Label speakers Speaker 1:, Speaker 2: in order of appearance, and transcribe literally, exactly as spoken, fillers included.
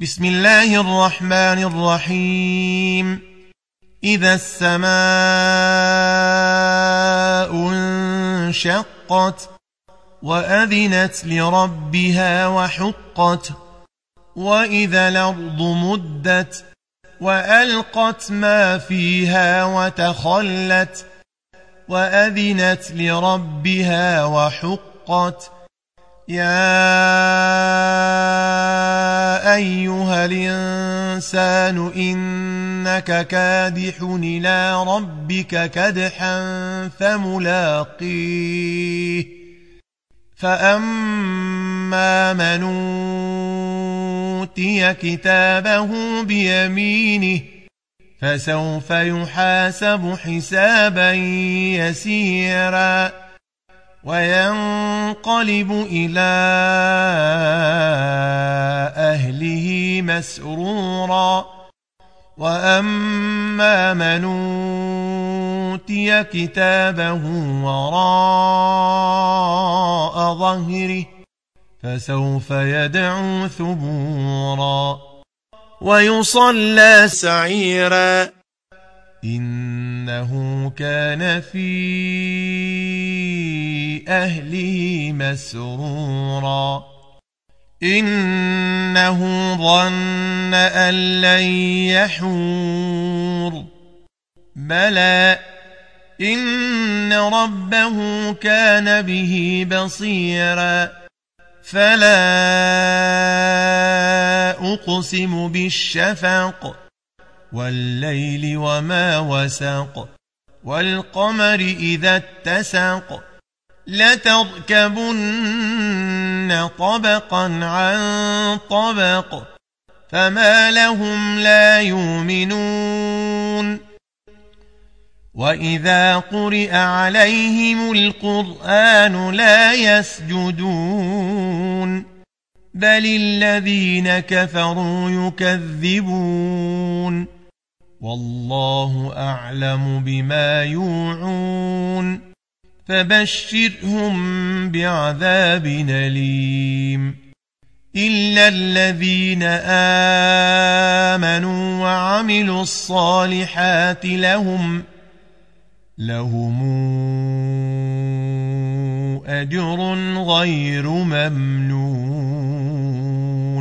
Speaker 1: بسم الله الرحمن الرحيم إذا السماء انشقت وأذنت لربها وحقت وإذا الأرض مدت وألقت ما فيها وتخلت وأذنت لربها وحقت يا أيها الإنسان إنك كادح إلى ربك كدحا فملاقيه فأما من أوتي كتابه بيمينه فسوف يحاسب حسابا يسيرا وينقلب إلى أهله مسرورا وأما من أوتي كتابه وراء ظهره فسوف يدعو ثبورا ويصلى سعيرا إنه كان في أهله مسرورا إنه ظن أن لن يحور بلى إن ربه كان به بصيرا فلا أقسم بالشفق والليل وما وسق والقمر إذا اتسق لتركبن طبقا عن طبق فما لهم لا يؤمنون وإذا قرئ عليهم القرآن لا يسجدون بل الذين كفروا يكذبون والله أعلم بما يوعون فبشرهم بعذاب أليم إلا الذين آمنوا وعملوا الصالحات لهم لهم أجر غير ممنون.